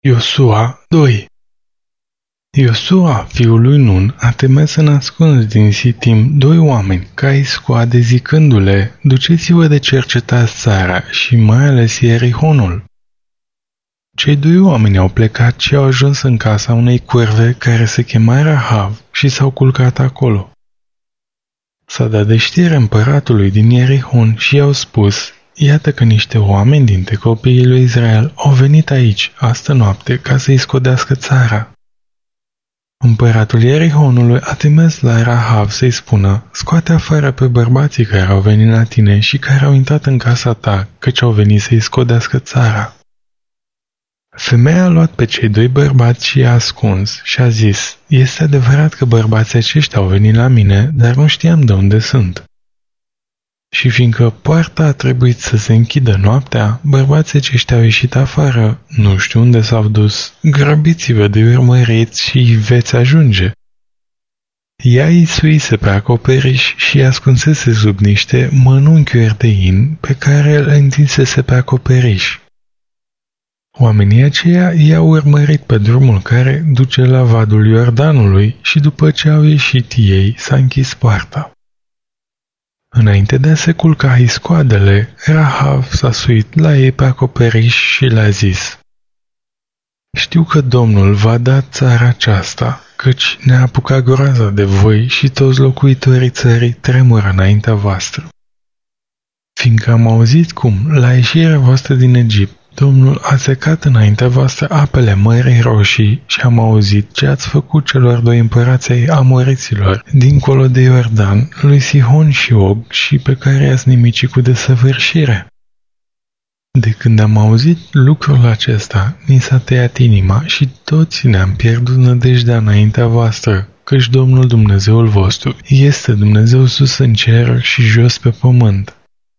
Iosua 2. Iosua, fiul lui Nun, a trimis în ascuns din Sitim 2 oameni ca îi scoade zicându-le: duceți-vă de cercetați țara și mai ales Ierihonul. Cei 2 oameni au plecat și au ajuns în casa unei curve care se chema Rahav și s-au culcat acolo. S-a dat de știre împăratului din Ierihon și i-au spus: iată că niște oameni dintre copiii lui Israel au venit aici, astă noapte, ca să-i scodească țara. Împăratul Ierihonului a trimis la Rahav să-i spună: scoate afară pe bărbații care au venit la tine și care au intrat în casa ta, căci au venit să-i scodească țara. Femeia a luat pe cei 2 bărbați și i-a ascuns și a zis: este adevărat că bărbații aceștia au venit la mine, dar nu știam de unde sunt. Și fiindcă poarta a trebuit să se închidă noaptea, bărbații aceștia au ieșit afară, nu știu unde s-au dus, grăbiți-vă de urmăriți și îi veți ajunge. Ea îi suise pe acoperiș și îi ascunsese sub niște mănunchiuri de in pe care le întinsese pe acoperiș. Oamenii aceia i-au urmărit pe drumul care duce la vadul Iordanului și după ce au ieșit ei, s-a închis poarta. Înainte de a se culca iscoadele, Rahav s-a suit la ei pe acoperiș și le-a zis: știu că Domnul va da țara aceasta, căci ne-a apucat groaza de voi și toți locuitorii țării tremură înaintea voastră. Fiindcă am auzit cum, la ieșirea voastră din Egipt, Domnul a secat înaintea voastră apele Mării Roșii și am auzit ce ați făcut celor 2 împărați ai amoriților, dincolo de Iordan, lui Sihon și Og, și pe care i-ați nimicit cu desăvârșire. De când am auzit lucrul acesta, ni s-a tăiat inima și toți ne-am pierdut nădejdea înaintea voastră, căci Domnul Dumnezeul vostru este Dumnezeu sus în cer și jos pe pământ.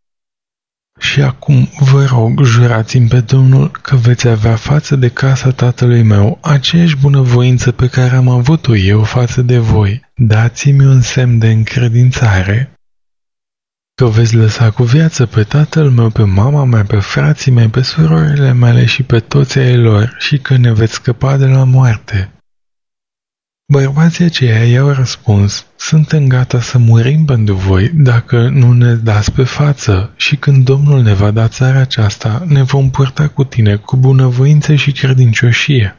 Și acum vă rog, jurați-mi pe Domnul că veți avea față de casa tatălui meu aceeași bunăvoință pe care am avut-o eu față de voi. Dați-mi un semn de încredințare. Că veți lăsa cu viață pe tatăl meu, pe mama mea, pe frații mei, pe surorile mele și pe toți ai lor și că ne veți scăpa de la moarte. Bărbații aceia i-au răspuns: suntem gata să murim pentru voi dacă nu ne dați pe față și când Domnul ne va da țara aceasta, ne vom purta cu tine cu bunăvoință și credincioșie.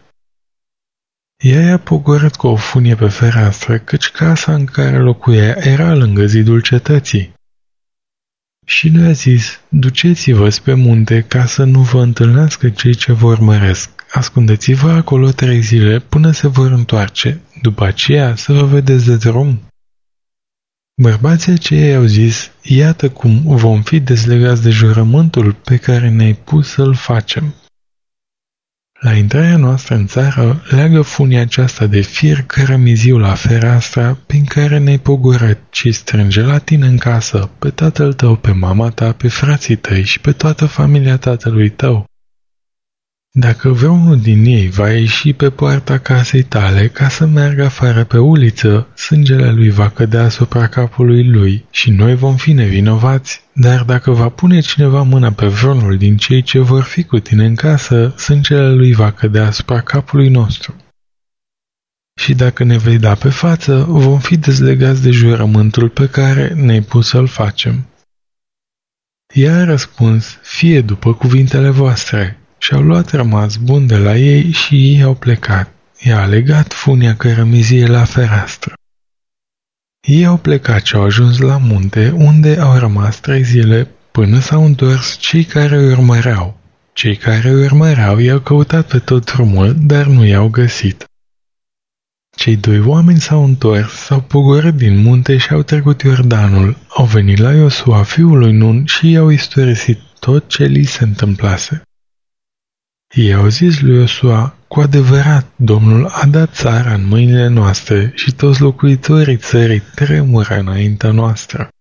Ea i-a pogorât cu o funie pe fereastră, căci casa în care locuia era lângă zidul cetății. Și le-a zis: duceți-vă spre munte ca să nu vă întâlnească cei ce vă urmăresc. Ascundeți-vă acolo 3 zile până se vor întoarce, după aceea să vă vedeți de drum. Bărbații aceia i-au zis: iată cum vom fi dezlegați de jurământul pe care ne-ai pus să-l facem. La intrarea noastră în țară, leagă funia aceasta de fir cărămiziu la fereastra prin care ne-ai pogorât și strânge la tine în casă pe tatăl tău, pe mama ta, pe frații tăi și pe toată familia tatălui tău. Dacă vreunul din ei va ieși pe poarta casei tale ca să meargă afară pe uliță, sângele lui va cădea asupra capului lui și noi vom fi nevinovați, dar dacă va pune cineva mâna pe vreunul din cei ce vor fi cu tine în casă, sângele lui va cădea asupra capului nostru. Și dacă ne vei da pe față, vom fi dezlegați de jurământul pe care ne-ai pus să-l facem. Ea a răspuns: fie după cuvintele voastre. Și-au luat rămas bun de la ei și ei au plecat. I-a legat funia cărămizie la fereastră. Ei au plecat și au ajuns la munte, unde au rămas 3 zile, până s-au întors cei care îi urmăreau. Cei care îi urmăreau i-au căutat pe tot drumul, dar nu i-au găsit. Cei 2 oameni s-au întors, s-au pogorât din munte și au trecut Iordanul. Au venit la Iosua, fiul lui Nun, și i-au istorisit tot ce li se întâmplase. Ei au zis lui Iosua: cu adevărat, Domnul a dat țara în mâinile noastre și toți locuitorii țării tremură înaintea noastră.